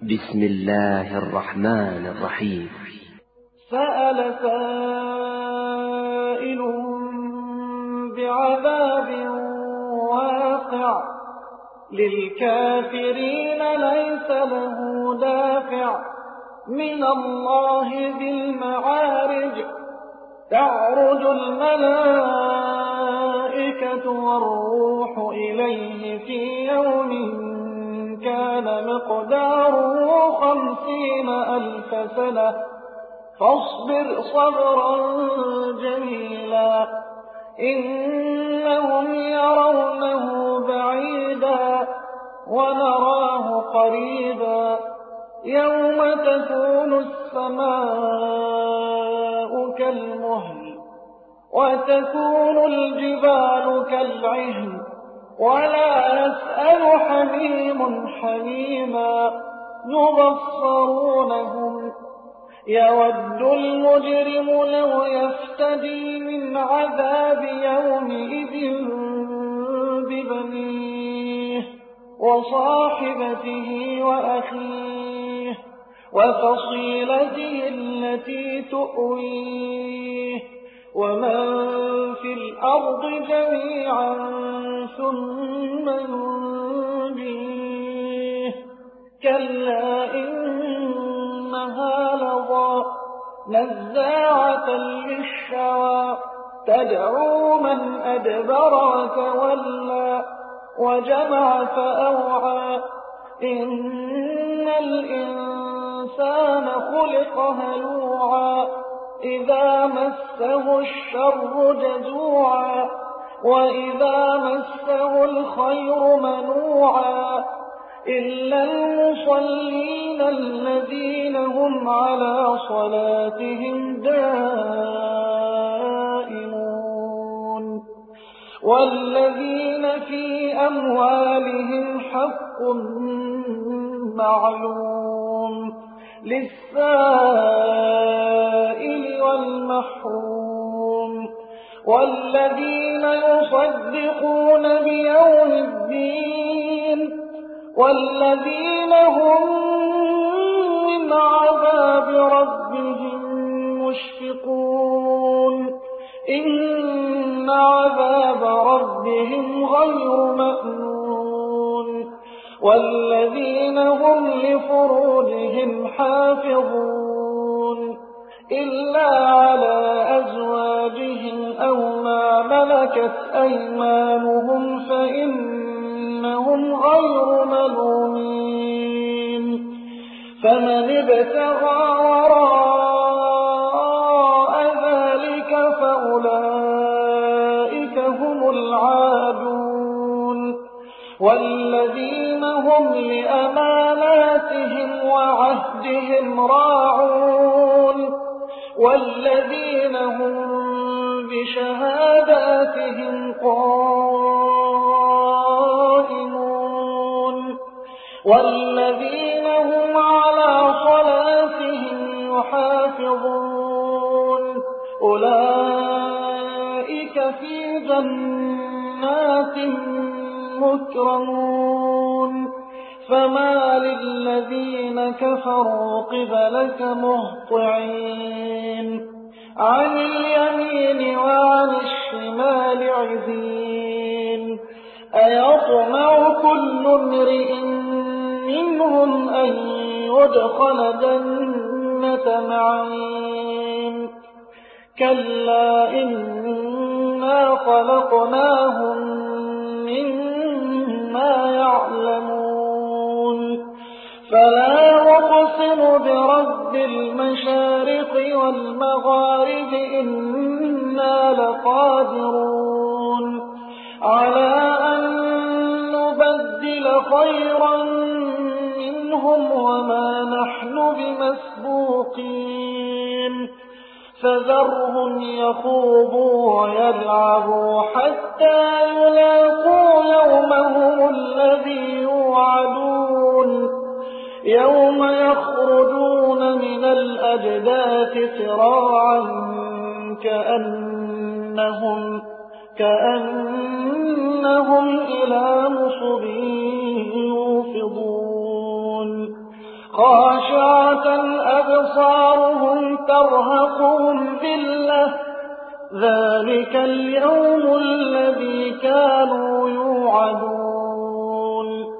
بسم الله الرحمن الرحيم. سأل سائل بعذاب واقع للكافرين ليس له دافع من الله ذي المعارج تعرج الملائكة والروح إليه في يوم كان مقداره 50,000 سنة فاصبر صبرا جميلا إنهم يرونه بعيدا ونراه قريبا يوم تكون السماء كالمهل وتكون الجبال كالعهن ولا يسأل حميم حميما يبصرونهم يود المجرم لو يفتدي من عذاب يومئذ ببنيه وصاحبته وأخيه وفصيلته التي تؤويه ومن في الأرض جميعا ثم ينجيه كلا إنها لظى نزاعة للشوى تدعو من أدبر وتولى وجمع فأوعى إن الإنسان خلق هلوعا إذا مسه الشر جزوعا وإذا مسه الخير منوعا إلا المصلين الذين هم على صلاتهم دائمون والذين في أموالهم حق معلوم للسائل والمحروم والذين يصدقون بيوم الدين والذين هم من عذاب ربهم مشفقون إن عذاب ربهم غير مأمون والذين هم لفروجهم حافظون إلا على أزواجهم أو ما ملكت أيمانهم فإنهم غير ملومين فمن ابتغى وراء ذلك فأولئك هم العادون والذين هم لأماناتهم وعهدهم راعون والذين هم بشهاداتهم قائمون والذين هم على صلاتهم يحافظون أولئك في جنات مكرمون فما للذين كفروا قبلك مهطعين عن اليمين وعن الشمال عزين أيطمع كل امرئ منهم أن يدخل جنة نعيم كلا إنا خلقناهم مما يعلمون فلا أقسم برب المشارق والمغارب إنا لقادرون على أن نبدل خيرا منهم وما نحن بمسبوقين فذرهم يخوضوا ويلعبوا حتى يلاقوا يومهم الذي يوعدون يوم يخرجون من الأجداث سراعا كأنهم إلى نصب يوفضون خاشعة أبصارهم ترهقهم ذلة ذلك اليوم الذي